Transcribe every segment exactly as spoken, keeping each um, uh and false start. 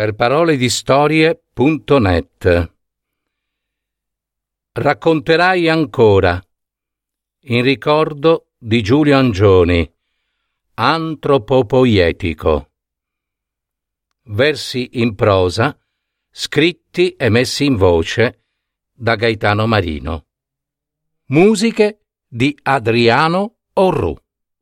per parole di storie punto net. Racconterai ancora, in ricordo di Giulio Angioni, Antropopoietico. Versi in prosa, scritti e messi in voce da Gaetano Marino. Musiche di Adriano Orru.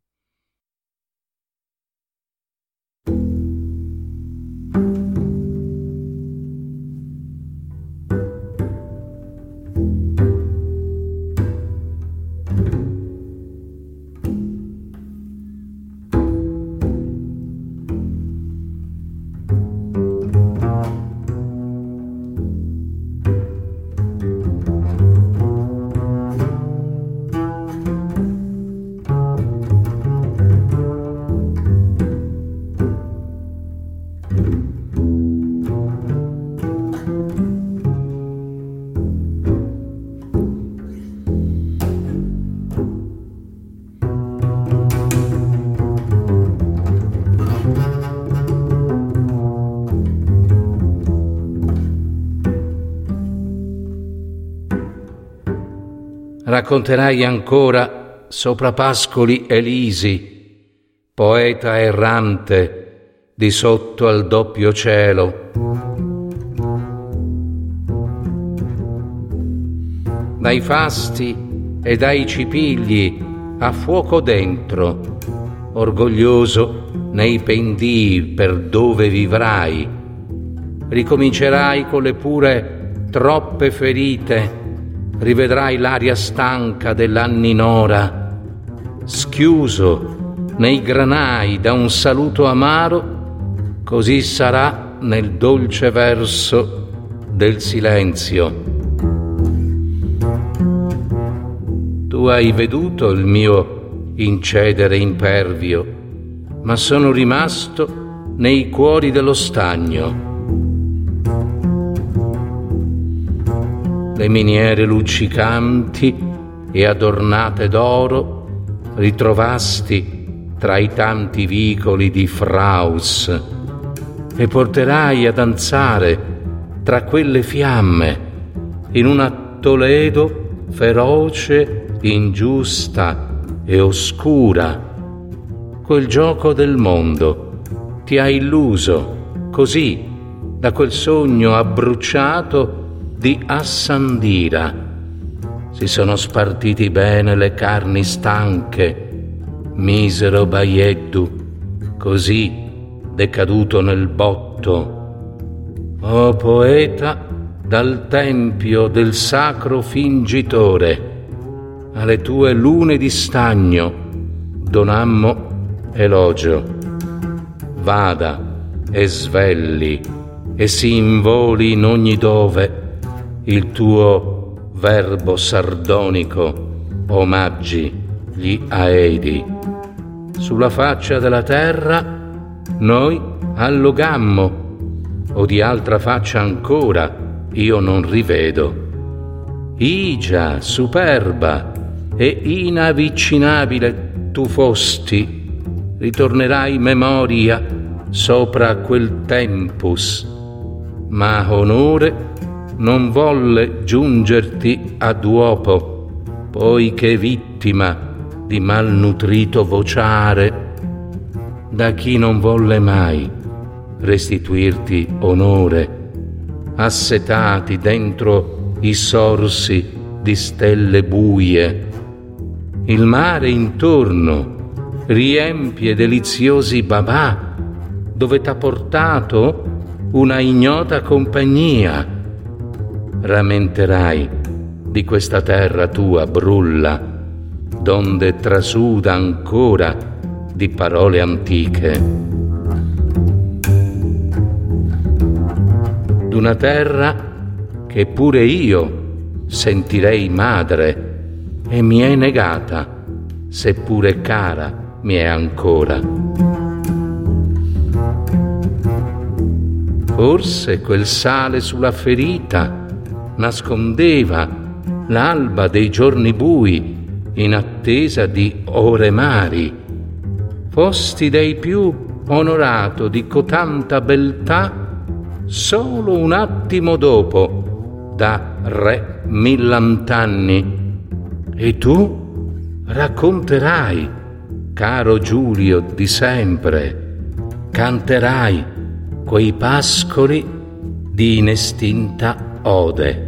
Racconterai ancora sopra pascoli elisi, poeta errante di sotto al doppio cielo. Dai fasti e dai cipigli a fuoco dentro, orgoglioso nei pendii per dove vivrai, ricomincerai con le pure troppe ferite. Rivedrai l'aria stanca dell'anninora, schiuso nei granai da un saluto amaro, così sarà nel dolce verso del silenzio. Tu hai veduto il mio incedere impervio, ma sono rimasto nei cuori dello stagno. Le miniere luccicanti e adornate d'oro ritrovasti tra i tanti vicoli di Fraus e porterai a danzare tra quelle fiamme in una Toledo feroce, ingiusta e oscura. Quel gioco del mondo ti ha illuso così da quel sogno abbruciato di Assandira. Si sono spartiti bene le carni stanche, misero Baieddu, così decaduto nel botto. O poeta dal tempio del sacro fingitore, alle tue lune di stagno donammo elogio. Vada e svelli e si involi in ogni dove il tuo verbo sardonico omaggi gli Aedi. Sulla faccia della terra noi allogammo, o di altra faccia ancora io non rivedo. Igia, superba e inavvicinabile tu fosti, ritornerai memoria sopra quel tempus, ma onore non volle giungerti a duopo, poiché vittima di malnutrito vociare, da chi non volle mai restituirti onore, assetati dentro i sorsi di stelle buie. Il mare intorno riempie deliziosi babà, dove t'ha portato una ignota compagnia. Rammenterai di questa terra tua brulla, donde trasuda ancora di parole antiche. D'una terra che pure io sentirei madre e mi è negata, seppure cara mi è ancora. Forse quel sale sulla ferita nascondeva l'alba dei giorni bui in attesa di ore mari. Fosti dei più onorato di cotanta beltà solo un attimo dopo, da re millant'anni. E tu racconterai, caro Giulio di sempre, canterai quei pascoli di inestinta ode.